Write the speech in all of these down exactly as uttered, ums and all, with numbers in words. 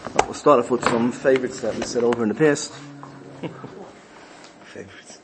We'll start off with some favorites that we said over in the past. Favorites.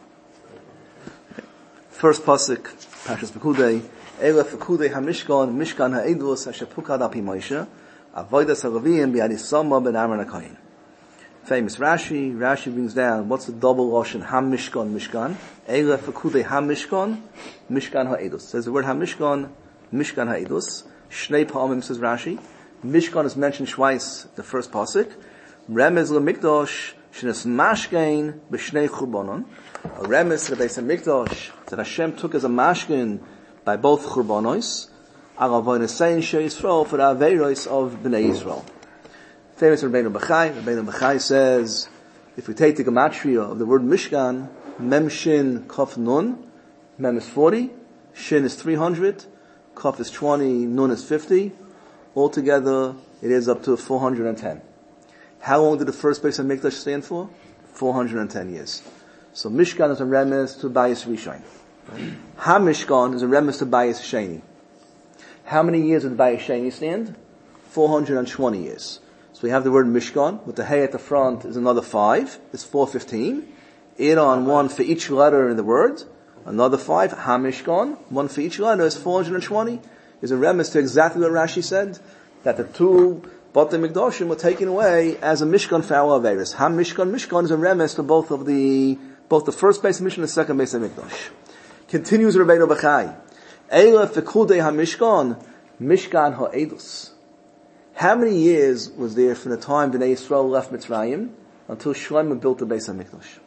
First pasuk, Parshas Pekudei. Eile Pekudei HaMishkan, Mishkan HaEdus, Asher Pukad Al Pi Moshe, Avodas HaLevim B'Yad Yisama Ben Aaron HaKohen. Famous Rashi. Rashi brings down, what's the double Lashon HaMishkan, Mishkan? Eile Pekudei HaMishkan, Mishkan HaEdus. Says the word HaMishkan, Mishkan HaEdus. Shnei Pa'amim, says Rashi. Mishkan is mentioned twice, the first pasuk. Remez LeMikdash, Shenes Mashkein B'Shnei Churbanon. A remez to the Beis HaMikdash that Hashem took as a mashkin by both Churbanos. Agavonis Sein Shei Yisrael for the Aveiros of Bnei Yisrael. Famous Rabbeinu Bachai. Rabbeinu Bachai says, if we take the gematria of the word Mishkan, Mem Shin Kaf Nun, Mem is forty, Shin is three hundred, Kaf is twenty, Nun is fifty. Altogether, it is up to four hundred ten. How long did the first Beis HaMikdash stand for? four hundred ten years. So Mishkan is a remez to Bayis Rishon. HaMishkan is a remez to Bayis Sheni. How many years did Bayis Sheni stand? four hundred twenty years. So we have the word Mishkan, with the Hey at the front is another five. It's four fifteen. Add on one for each letter in the word. Another five. HaMishkan, one for each letter is four hundred twenty. Is a remez to exactly what Rashi said, that the two Batei Mikdashim were taken away as a Mishkan for our Averis. Ha Mishkan, Mishkan is a remez to both of the, both the first Beis HaMikdash and the second Beis HaMikdash. Continues Rabbeinu Bachai. Eile Pekudei HaMishkan, Mishkan HaEdus. How many years was there from the time Bnei Yisrael left Mitzrayim until Shlomo built the Beis HaMikdash?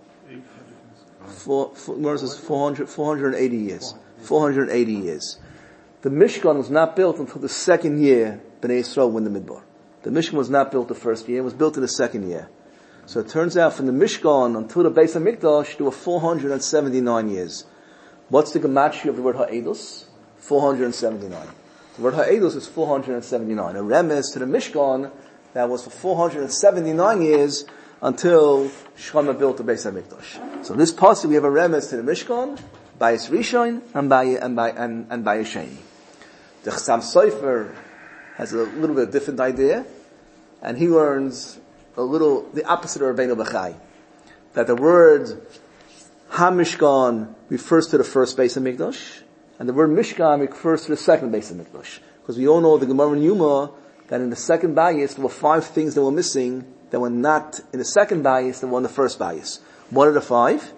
Four, four, four hundred, four hundred eighty years. four hundred eighty years. The Mishkan was not built until the second year Bnei Yisrael went the Midbar. The Mishkan was not built the first year, it was built in the second year. So it turns out from the Mishkan until the Beis HaMikdash, there were four hundred seventy-nine years. What's the gematria of the word Ha'edus? four hundred seventy-nine. The word Ha'edus is four hundred seventy-nine. A remez to the Mishkan that was for four hundred seventy-nine years until Shlomo built the Beis HaMikdash. So this passage we have a remez to the Mishkan, Bayis Rishon, and Bayis and Bayis and, and Bayis Sheni. The Chassam Sofer has a little bit of different idea, and he learns a little, the opposite of Rabbeinu Bachai. That the word HaMishkan refers to the first Beis HaMikdash, and the word Mishkan refers to the second Beis HaMikdash. Because we all know the Gemara in Yuma, that in the second Bayis, there were five things that were missing, that were not in the second Bayis, that were in the first Bayis. What are the five?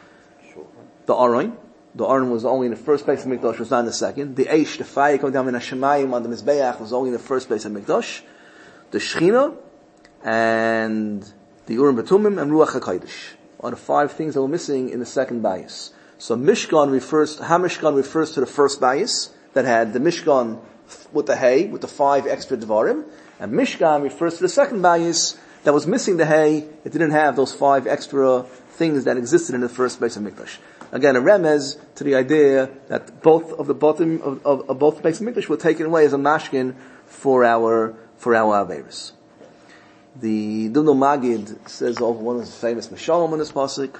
The Aron. The Aron was only in the first Beis HaMikdash, was not in the second. The Eish, the fire coming down in Hashemayim on the Mizbeach, was only in the first Beis HaMikdash. The Shechina, and the Urim B'Tumim, and Ruach HaKodesh are the five things that were missing in the second Bayis. So Mishkan refers, HaMishkan refers to the first Bayis, that had the Mishkan with the hay, with the five extra Devarim, and Mishkan refers to the second Bayis, that was missing the hay, it didn't have those five extra things that existed in the first Beis HaMikdash. Again, a remez to the idea that both of the bottom of, of, of both Beis HaMikdash were taken away as a mashkin for our for our Averis. The Dubno Magid says of one of his famous Meshalom in this pasuk.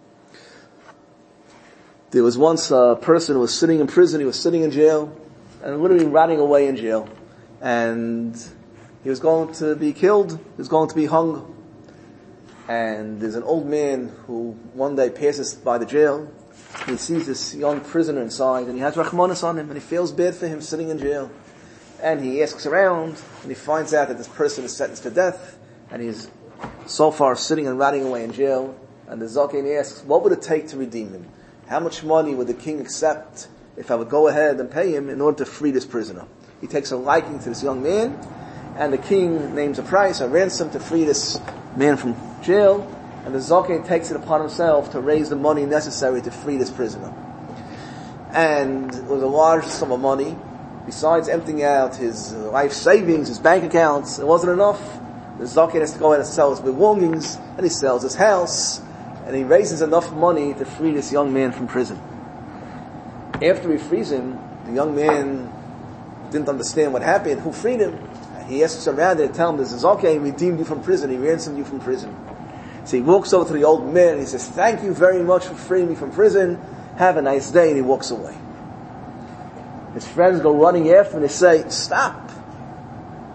There was once a person who was sitting in prison, he was sitting in jail, and literally rotting away in jail. And he was going to be killed, he was going to be hung. And there's an old man who one day passes by the jail. He sees this young prisoner inside, and he has Rachmanis on him, and he feels bad for him sitting in jail. And he asks around, and he finds out that this person is sentenced to death, and he's so far sitting and rotting away in jail. And the Zaken asks, what would it take to redeem him? How much money would the king accept if I would go ahead and pay him in order to free this prisoner? He takes a liking to this young man, and the king names a price, a ransom, to free this man from jail, and the Zaken takes it upon himself to raise the money necessary to free this prisoner. And it was a large sum of money. Besides emptying out his life savings, his bank accounts, it wasn't enough. The Zaken has to go ahead and sell his belongings, and he sells his house, and he raises enough money to free this young man from prison. After he frees him, the young man didn't understand what happened, who freed him. He asks around and tell him, this is okay, he redeemed you from prison, he ransomed you from prison. So he walks over to the old man and he says, thank you very much for freeing me from prison, have a nice day, and he walks away. His friends go running after him and they say, stop.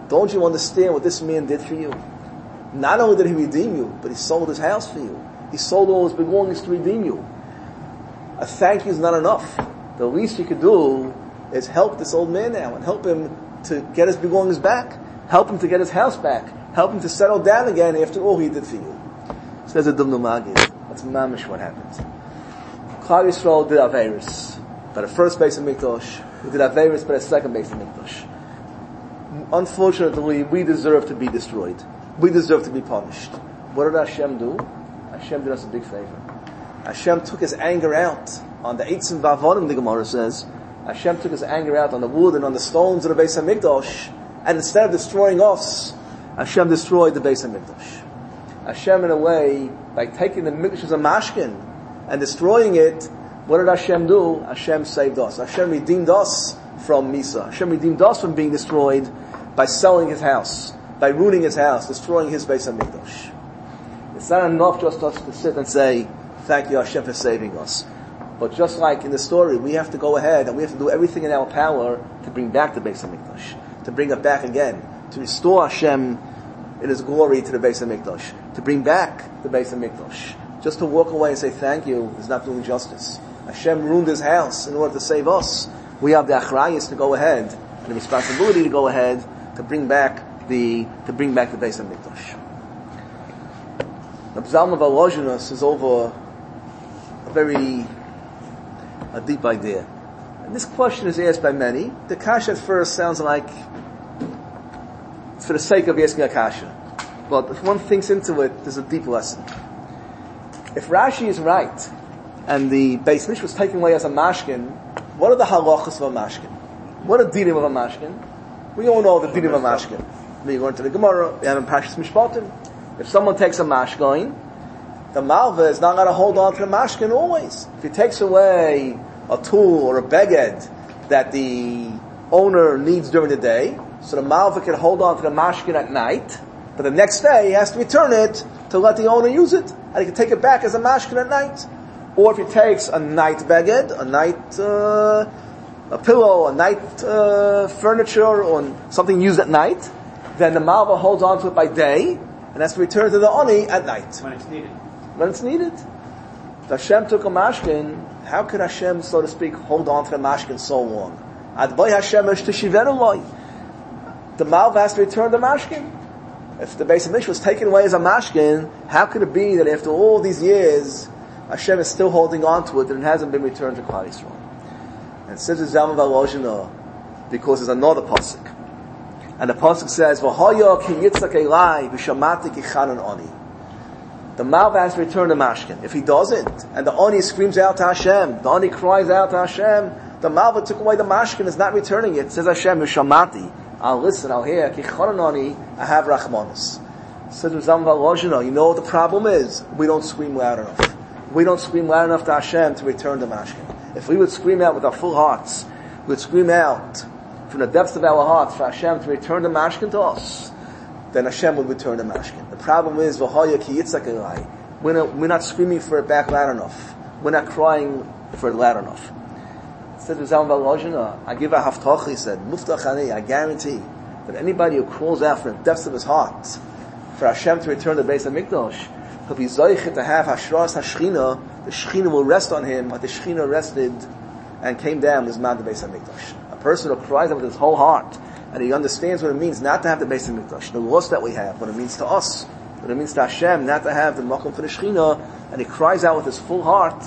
Don't you understand what this man did for you? Not only did he redeem you, but he sold his house for you. He sold all his belongings to redeem you. A thank you is not enough. The least you could do is help this old man now and help him to get his belongings back. Help him to get his house back. Help him to settle down again after all he did for you. Says the Dumnu Magid. That's mamish what happened. Klal Yisrael did Averis by the first base of Mikdash. We did Averis by the second base of Mikdash. Unfortunately, we deserve to be destroyed. We deserve to be punished. What did Hashem do? Hashem did us a big favor. Hashem took his anger out on the Eitzim Vavonim, the Gemara says. Hashem took his anger out on the wood and on the stones of the Beis HaMikdash, and instead of destroying us, Hashem destroyed the Beis HaMikdash. Hashem, in a way, by taking the Mikdash as a mashkin and destroying it, what did Hashem do? Hashem saved us. Hashem redeemed us from Misa. Hashem redeemed us from being destroyed by selling his house, by ruining his house, destroying his Beis HaMikdash. It's not enough just us to sit and say, thank you Hashem for saving us. But just like in the story, we have to go ahead and we have to do everything in our power to bring back the Beis HaMikdash, to bring it back again, to restore Hashem in His glory to the Beis HaMikdash, to bring back the Beis HaMikdash. Just to walk away and say thank you is not doing justice. Hashem ruined His house in order to save us. We have the achrayus to go ahead and the responsibility to go ahead to bring back the to bring back the Beis HaMikdash. The Psalm of Volozhinus is over a very a deep idea. And this question is asked by many. The kasha at first sounds like it's for the sake of asking a kasha. But if one thinks into it, there's a deep lesson. If Rashi is right, and the Beis Mish was taken away as a mashkin, what are the halachas of a mashkin? What are the dinim of a mashkin? We all know the dinim of a mashkin. We go into the Gemara, we have in Parshas Mishpatim. If someone takes a mashkin, the malva is not going to hold on to the mashkin always. If he takes away a tool or a beged that the owner needs during the day, so the malva can hold on to the mashkin at night, but the next day he has to return it to let the owner use it, and he can take it back as a mashkin at night. Or if he takes a night beged, a night uh, a pillow, a night uh, furniture, or something used at night, then the malva holds on to it by day, and has to return to the oni at night. When it's needed. When it's needed. If Hashem took a mashkin, how could Hashem, so to speak, hold on to the mashkin so long? Adbay Hashem esh teshivenu loy. The malva has to return the mashkin. If the Beis HaMikdash was taken away as a mashkin, how could it be that after all these years, Hashem is still holding on to it and it hasn't been returned to Klal Yisrael? And it says it's Zalman Volozhina because there's another pasuk. And the pasuk says, V'hoya ki yitzak elai v'shamati ki chanan oni. The malva has to return the mashkin. If he doesn't, and the oni screams out to Hashem, the oni cries out to Hashem, the malva took away the mashkin, is not returning it. It says Hashem, v'shamati. I'll listen, I'll hear, ki chanan oni, I have rachmanis. It says Zalman Volozhina, you know what the problem is? We don't scream loud enough. We don't scream loud enough to Hashem to return the mashkin. If we would scream out with our full hearts, we would scream out from the depths of our hearts for Hashem to return the mashkin to us, then Hashem would return the mashkin. The problem is, V'hoya ki yitzak elai. We're not, we're not screaming for it back loud enough. We're not crying for it loud enough. It says, Zalman Volozhina, I give a haftach, he said, Muftach ani, I guarantee that anybody who crawls out from the depths of his heart for Hashem to return the Beis HaMikdash, he'll be zoichet to have hashras hashchina. The Shechina will rest on him, like the Shechina rested and came down with Mad the Beis HaMikdash. A person who cries out with his whole heart, and he understands what it means not to have the Beis HaMikdash, the loss that we have, what it means to us, what it means to Hashem, not to have the Makom for the Shechina, and he cries out with his full heart,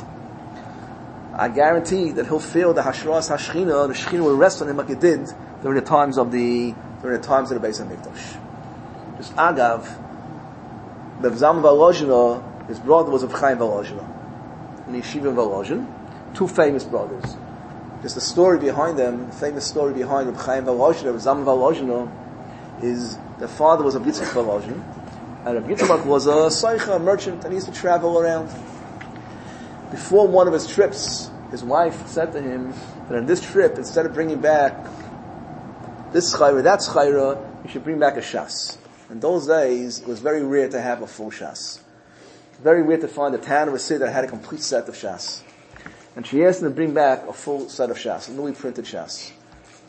I guarantee that he'll feel the Hashras Hashchina, the Shechina will rest on him like it did during the times of the, during the times of the Beis HaMikdash. Just Agav, the Zalman Volozhina, his brother was of Chaim Volozhina. And Yeshiva Volozhin, two famous brothers. Just the story behind them, the famous story behind Reb Chaim Volozhin, Reb Zalman Volozhin, is the father was a Yitzchak Volozhin, and Reb Yitzchak was a Seicha, a merchant, and he used to travel around. Before one of his trips, his wife said to him that on this trip, instead of bringing back this chayra, that chayra, you should bring back a shas. In those days, it was very rare to have a full shas. Very weird to find a town or a city that had a complete set of shas. And she asked him to bring back a full set of shas, a newly printed shas.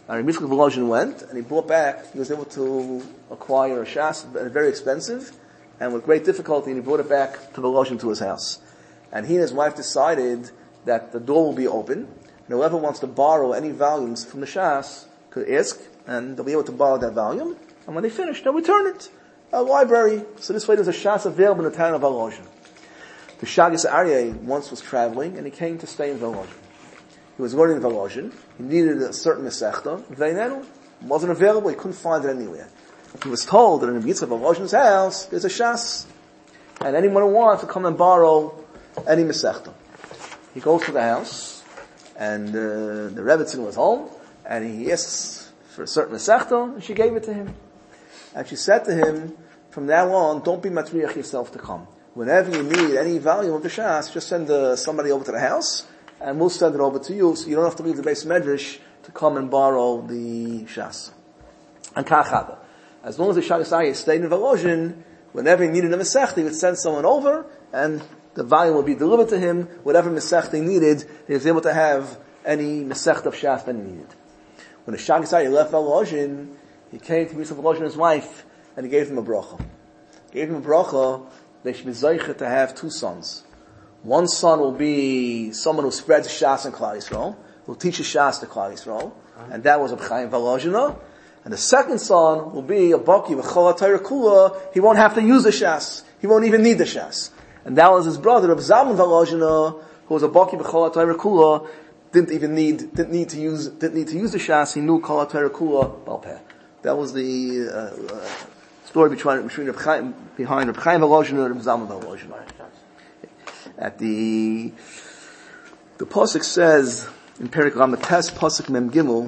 And Rabbi Yitzchak Volozhin went, and he brought back, he was able to acquire a shas, very expensive, and with great difficulty, and he brought it back to Volozhin to his house. And he and his wife decided that the door will be open, and whoever wants to borrow any volumes from the shas could ask, and they'll be able to borrow that volume, and when they finish, they'll return it. A library. So this way there's a shas available in the town of Volozhin. The Shagas Aryeh once was traveling, and he came to stay in Volozhin. He was learning in Volozhin. He needed a certain Masechta. Veinenu wasn't available. He couldn't find it anywhere. He was told that in the Yitzchak Volozhin's house, there's a shas. And anyone who wants to come and borrow any Masechta. He goes to the house, and uh, the Rebbetzin was home, and he asks for a certain Masechta, and she gave it to him. And she said to him, from now on, don't be matriach yourself to come. Whenever you need any volume of the shas, just send uh, somebody over to the house, and we'll send it over to you, so you don't have to leave the base medrash to come and borrow the shas. And kachada. As long as the Shagas Aryeh stayed in Volozhin, whenever he needed a Masechta, he would send someone over, and the volume would be delivered to him. Whatever Masechta he needed, he was able to have any Masechta of shas that he needed. When the Shagas Aryeh left Volozhin, he came to Yisrael Volozhin, his wife, and he gave him a bracha. He gave him a bracha. They should be zeicha to have two sons. One son will be someone who spreads shas in Klal Yisrael, who teaches shas to Klal Yisrael, and that was Reb Chaim Volozhin. And the second son will be a baki v'chol ha'Torah kula. He won't have to use the shas. He won't even need the shas. And that was his brother, Reb Zalman Volozhin, who was a baki v'chol ha'Torah kula. Didn't even need, didn't need to use, didn't need to use the shas. He knew kol ha'Torah kula bal peh. That was the uh, uh, story between, between Reb Chaim, behind Reb Chaim Volozhin and Reb Zalman Volozhin. At the the pasuk says in Perek Ramates pasuk Mem Gimel,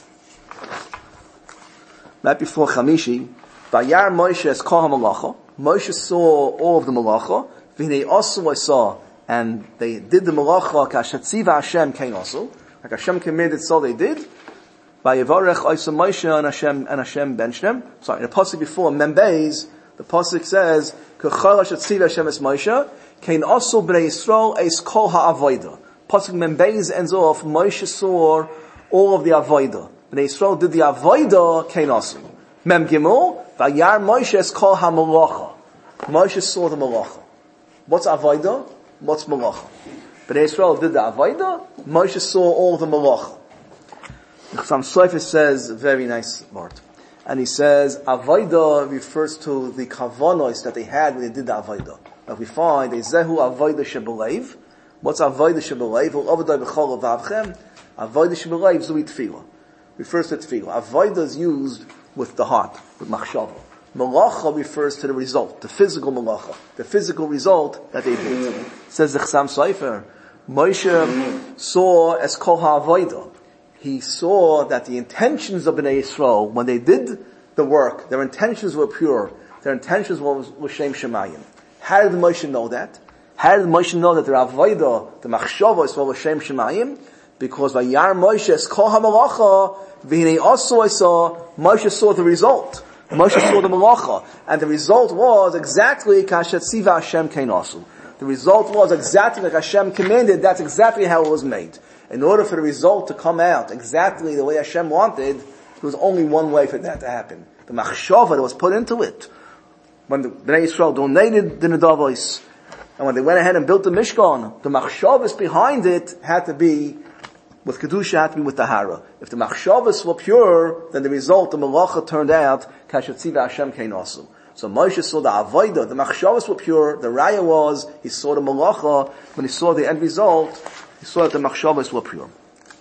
right before Chamishi, Vayar Moshe es kol hamalacha. Moshe saw all of the malacha. V'hinei asu I saw, and they did the malacha kashatziva Hashem kein asu. Like Hashem commanded, so they did. Vayevarech Oisa Moshe and Hashem and Hashem benched them. Sorry, in the pasuk before Membeis, the pasuk says Kechol Hashatziva Hashem es Moshe kein asu b'nei Yisrael es kol ha'avoida. Pasuk Membeis ends off Moshe saw all of the avoida. Bnei Yisrael did the avoida kein asu. Mem Gimel Vayar Moshe es kol ha'malacha. Moshe saw the malacha. What's avoida? What's malacha? Bnei Yisrael did the avoida. Moshe saw all the malacha. Some Sofer says a very nice word. And he says, Avodah refers to the kavanos that they had when they did the Avodah. Like we find, Zehu Avodah Shebelev. What's Avodah Shebelev? Avodah B'chol Avavchem. Avodah Shebelev Zui Tefillah. Refers to Tefillah. Avodah is used with the heart, with machshava. Malacha refers to the result, the physical malacha, the physical result that they did. Says the Chassam Sofer, Moshe saw as kol ha'avodah. He saw that the intentions of Bnei Yisrael, when they did the work, their intentions were pure. Their intentions were L'Shem Shemayim. How did Moshe know that? How did Moshe know that their avodah, the machshava, was L'Shem Shemayim? Because Vayar Moshe es kol ha'malacha, v'hinei asu I saw, Moshe saw the result. Moshe saw the malacha. And the result was exactly kashatziva Hashem kein asu. The result was exactly like Hashem commanded. That's exactly how it was made. In order for the result to come out exactly the way Hashem wanted, there was only one way for that to happen. The machshava that was put into it. When the Bnei Yisrael donated the Nedavos, and when they went ahead and built the Mishkan, the machshavas behind it had to be, with Kedusha had to be with Tahara. If the machshavas were pure, then the result, the malacha turned out, kashatziva Hashem kein asu. So Moshe saw the avodah, the machshavas were pure, the raya was, he saw the malacha, when he saw the end result, he saw that the machshavas were pure.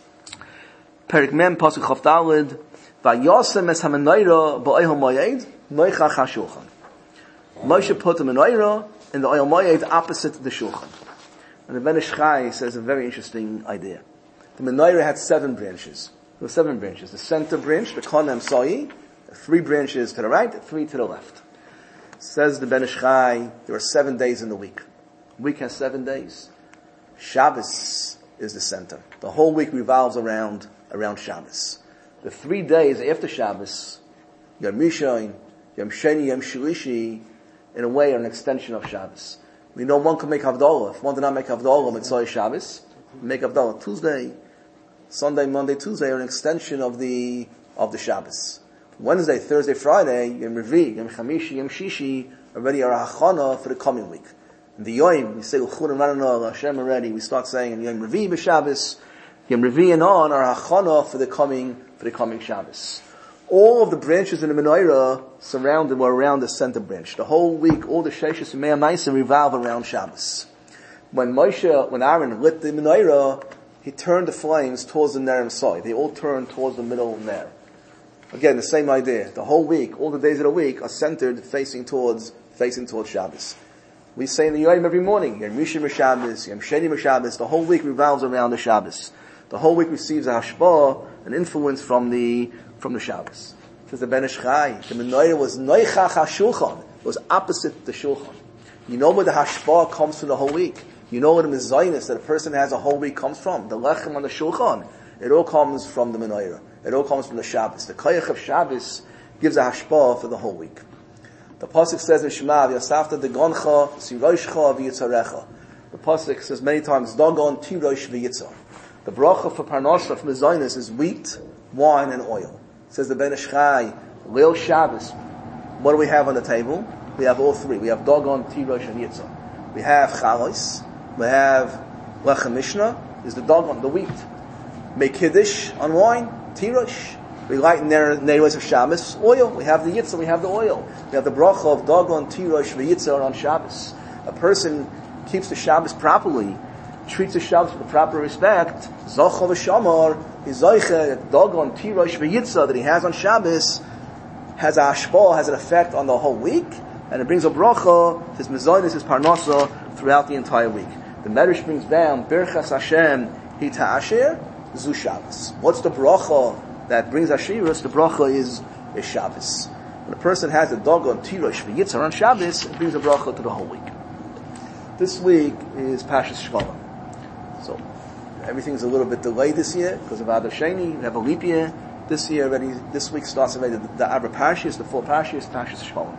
Perik Mem pasuk Chaf Daled, Vayasem es hamenayra ba'ohel moed noichach hashulchan. Moshe put the menorah in the oil moed opposite the shulchan. And the Ben Ish Chai says a very interesting idea. The menorah had seven branches. There were seven branches. The center branch, the Konem Soi, three branches to the right, three to the left. Says the Ben Ish Chai, there are seven days in the week. The week has seven days. Shabbos is the center. The whole week revolves around, around Shabbos. The three days after Shabbos, Yom Rishon, Yom Sheni, Yom Shlishi, in a way are an extension of Shabbos. We know one can make Havdalah. If one did not make Havdalah, Mitzvah Shabbos, make Havdalah Tuesday, Sunday, Monday, Tuesday are an extension of the, of the Shabbos. Wednesday, Thursday, Friday, Yom Revi, Yom Chamishi, Yom Shishi, already are a hachana for the coming week. In the Yom, we say, L'chur Ranana, Hashem already, we start saying in Yom Revi b'Shabbos, Yom Revi and on are a hachana for the coming, for the coming Shabbos. All of the branches in the menorah surrounded or around the center branch. The whole week, all the Sheishas and Mea Maisa revolve around Shabbos. When Moshe, when Aaron lit the menorah, he turned the flames towards the Nerem side. They all turned towards the middle of Ner. Again, the same idea. The whole week, all the days of the week are centered facing towards, facing towards Shabbos. We say in the Yom every morning, Yom Rishon Shabbos, Yom Sheni Shabbos, the whole week revolves around the Shabbos. The whole week receives a hashpah, an influence from the, from the Shabbos. Says the Ben Ish Chai, the menorah was noichach ha-shulchan. It was opposite the shulchan. You know where the hashpah comes from the whole week. You know where the mezainis that a person has a whole week comes from. The lechem on the shulchan. It all comes from the menorah. It all comes from the Shabbos. The koyach of Shabbos gives a hashpah for the whole week. The pasuk says in Shema, V'yasafta degoncha, siroshcha v'yitzarecha. The pasuk says many times, Dagon tirosh v'yitzar. The bracha for parnasa, for mezainis, is wheat, wine, and oil. Says the Ben Ish Chai, Leil Shabbos. What do we have on the table? We have all three. We have Dagon, Tirosh, and Yitzah. We have Chalos. We have Lechem Mishnah. Is the Dagon, the wheat. Make Kiddush on wine, Tirosh. We light Neiros of Shabbos, oil. We have the Yitzah, we have the oil. We have the bracha of Dagon, Tirosh, and Yitzah on Shabbos. A person keeps the Shabbos properly, treats the Shabbos with the proper respect, Zocha v'Shamar, his Zoiche, Dagon, Tirosh, v'Yitzah that he has on Shabbos, has a hashpah, has an effect on the whole week, and it brings a bracha, his mezainis, his parnasa, throughout the entire week. The Medrash brings down, Birchas Hashem, Hi Ta'asher, Zu Shabbos. What's the bracha that brings Asherus? The bracha is, is Shabbos. When a person has a Dagon, Tirosh, v'Yitzah on Shabbos, it brings a bracha to the whole week. This week is Pashas Shkalim. So, everything's a little bit delayed this year because of Adar Sheni. We have a leap year. This year already, this week starts already the, the Abra Parshas, the four Parshas, Pashas Shkalim.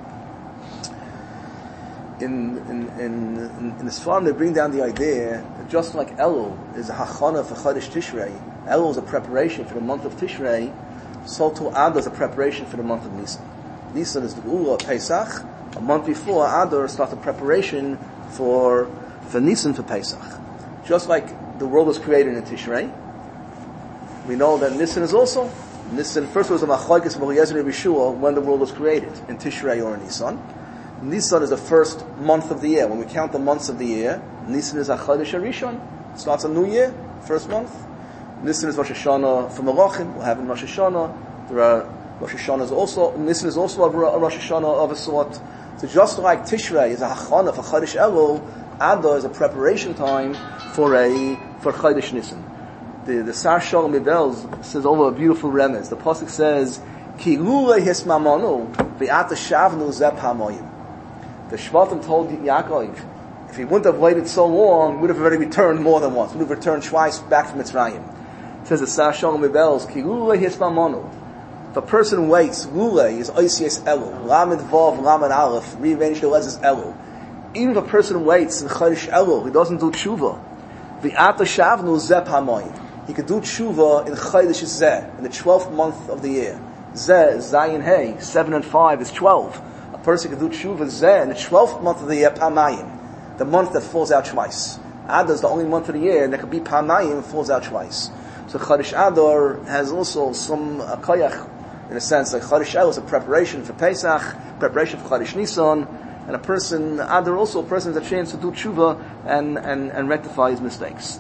In, in, in, in, in this farm, they bring down the idea that just like Elul is a hachana for Chodesh Tishrei, Elul is a preparation for the month of Tishrei, so too Adar is a preparation for the month of Nisan. Nisan is the Ula Pesach. A month before, Adar starts a preparation for, for Nisan for Pesach. Just like the world was created in Tishrei, we know that Nisan is also, Nisan first was a machlokes of Eliezer and Yeshua when the world was created, in Tishrei or in Nisan. Nisan is the first month of the year. When we count the months of the year, Nisan is a Chodesh Harishon. It starts a new year, first month. Nisan is Rosh Hashanah for Malachim. We'll have in Rosh Hashanah. There are Rosh Hashanah is also, Nisan is also a Rosh Hashanah of a sort. So just like Tishrei is a Hachana for Chodesh Elul, Adar is a preparation time for a, for Chodesh Nisan. The, the Sar Shalom Ibel says over a beautiful remez. The pasuk says, Ki lulei hismamanu v'ata shavnu zeh pamoyim. The Shvatim told Yaakov, if he wouldn't have waited so long, he would have already returned more than once. He would have returned twice back from Mitzrayim. It says the Sar Shalom Ibel, Ki lulei hismamanu. If a person waits, lulei is oisies elu, lamed vav, lamed aleph, rearranged the letters elu. Even if a person waits in Chodesh Elul, he doesn't do tshuva. V'ata shavnu zeh pamoyim. He could do tshuva in Chodesh Zeh, in the twelfth month of the year. Zeh, Zayin Hey, seven and five is twelve. A person could do tshuva Zeh in the twelfth month of the year, Pamayim, the month that falls out twice. Adar is the only month of the year that could be Pamayim, falls out twice. So Chodesh Adar has also some uh, koyach, in a sense, like Chodesh Elul is a preparation for Pesach, preparation for Chodesh Nisan, and a person, Adar also, a person has a chance to do tshuva and, and, and rectify his mistakes.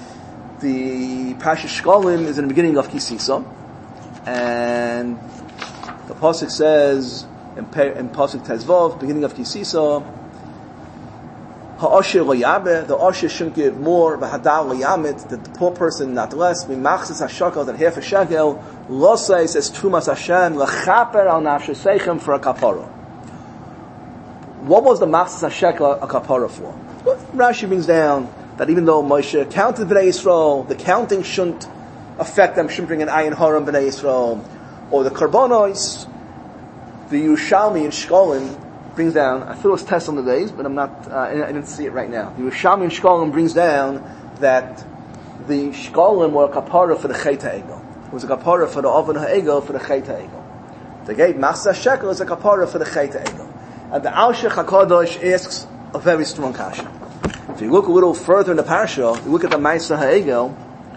The Pashas Shkalim is in the beginning of Kisisa, and the pasuk says in, in pasuk Tezvav, beginning of Kisisa, Ha'asher loyabe, the asher shouldn't give more, v'hadar loyamit, the poor person not less, v'machzis ha'shakel, that half a shekel, losei says Trumas Hashem, l'chaper al nafshe seichem, for a kapara. What was the machzis ha'shekel a kapara for? Well, Rashi brings down that even though Moshe counted Bnei Yisrael, the counting shouldn't affect them, shouldn't bring an ayin haram Bnei Yisrael, or the karbonos, the Yerushalmi in Shkolim brings down, I thought it was test on the days, but I'm not, uh, I didn't see it right now. The Yerushalmi in Shkolim brings down that the shkolim were a kapara for the chet ha'egel. It was a kapara for the oven ha'egel for the chet ha'egel. They gave machzah shekel as a kapara for the chet ha'egel. And the Alshich HaKadosh asks a very strong kasha. If you look a little further in the parasha, you look at the Ma'aseh ha'egel.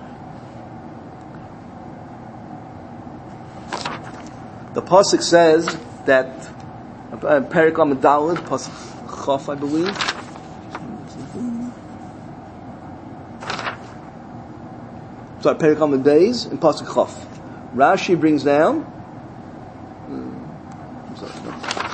The pasuk says that uh, Perek Amud Daled, pasuk Chaf, I believe. Sorry, Perek Amud Beis in pasuk Chaf. Rashi brings down. I'm sorry, no.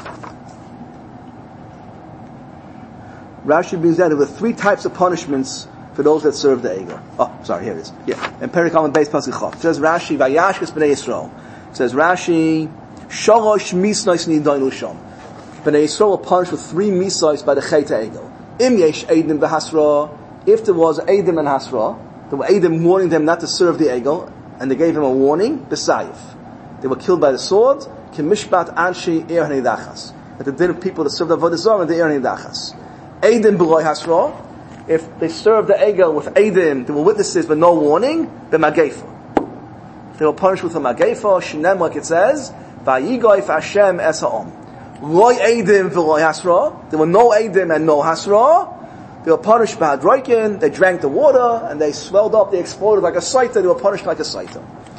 Rashi brings down there were three types of punishments for those that serve the Egel. Oh, sorry, here it is. Yeah, and Perek Amud Beis pasuk Chaf. It says Rashi Vayashkes Bnei Yisrael. Says Rashi, Shalosh misnais nidainu sham. Bnei Yisrael were punished with three misnais by the chet ha'egel. Im yesh eidim v'hasra. If there was eidim and hasra, there were eidim warning them not to serve the egel, and they gave him a warning. B'sayif, they were killed by the sword. Kimishpat anshi er hanidachas. At the din of people that served the avodah zarah and the er hanidachas. Eidim b'loy hasra. If they served the egel with eidim, there were witnesses but no warning. B'magefa. They were punished with a magefa, shinem, like it says, Vayigoyf Hashem es ha'om. Loy eidim v'loy hasra. There were no eidim and no hasra. They were punished by hadroikin. They drank the water and they swelled up. They exploded like a saita. They were punished like a saita.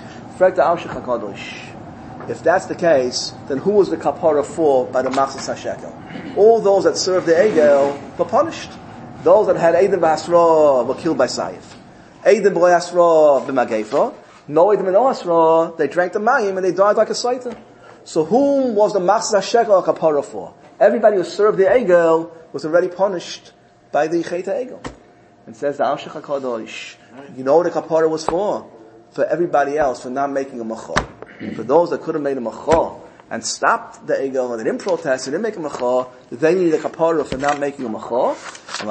If that's the case, then who was the kapara for by the machzas hashekel? All those that served the egel were punished. Those that had eidim v'hasra were killed by sayif. Eidim v'loy hasra b'magefa. No Eidim and no Asra, they drank the mayim and they died like a saita. So whom was the machzas hashekel kapara for? Everybody who served the egel was already punished by the chet ha'egel. And says the Alshich HaKadosh, you know what the kapara was for? For everybody else, for not making a macha. For those that could have made a macha and stopped the egel and they didn't protest, they didn't make a macha, they needed a kapara for not making a macha. And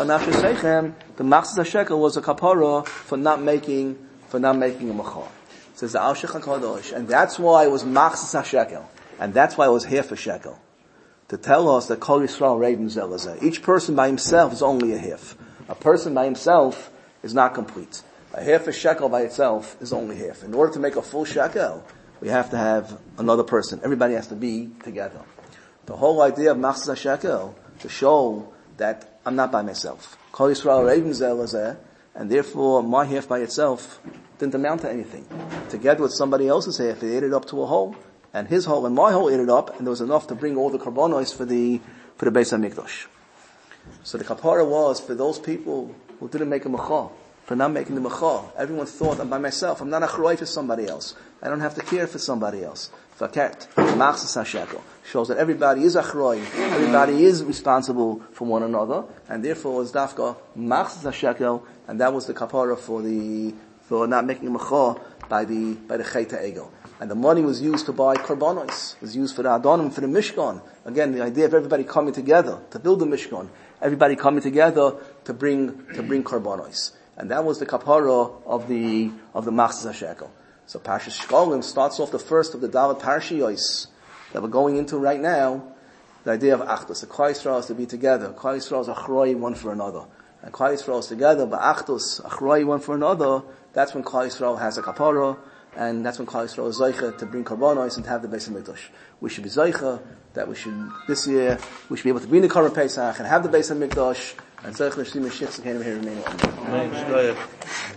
the machzas hashekel was a kapara for not making for not making a macha. Says the Alshich HaKadosh, and that's why it was machzas hashekel, and that's why it was half a shekel, to tell us that Kol Yisrael Reivim Zelazeh. Each person by himself is only a half. A person by himself is not complete. A half a shekel by itself is only half. In order to make a full shekel, we have to have another person. Everybody has to be together. The whole idea of machzas hashekel to show that I'm not by myself. Kol Yisrael Reivim Zelazeh. And therefore, my half by itself didn't amount to anything. Together with somebody else's half, it added up to a whole, and his whole and my whole added up, and there was enough to bring all the karbonos for the for the Beis Hamikdash. So the kapara was for those people who didn't make a macha, for not making the macha. Everyone thought, I'm by myself. I'm not achroi for somebody else. I don't have to care for somebody else. Faket, machzas hashekel shows that everybody is achroi, everybody is responsible for one another, and therefore it's dafka machzas hashekel. And that was the kapara for the, for not making a macha by the, by the chet ha'egel. And the money was used to buy karbanos. It was used for the adonim, for the mishkan. Again, the idea of everybody coming together to build the mishkan. Everybody coming together to bring, to bring karbanos. And that was the kapara of the, of the machzas hashekel. So Parshas Shkolim starts off the first of the Dalet Parashiyos that we're going into right now. The idea of achdus. The Klal Yisrael is to be together. Klal Yisrael is achroi one for another. And Klal Yisrael is together, but achdus, achroi one for another, that's when Klal Yisrael has a kapara, and that's when Klal Yisrael is zeicha to bring karbanos and to have the Beis Hamikdash. We should be zeicha, that we should, this year, we should be able to bring the Korban Pesach and have the Beis Hamikdash, and zeicha l'shlim and shich, so can here remain. Amen.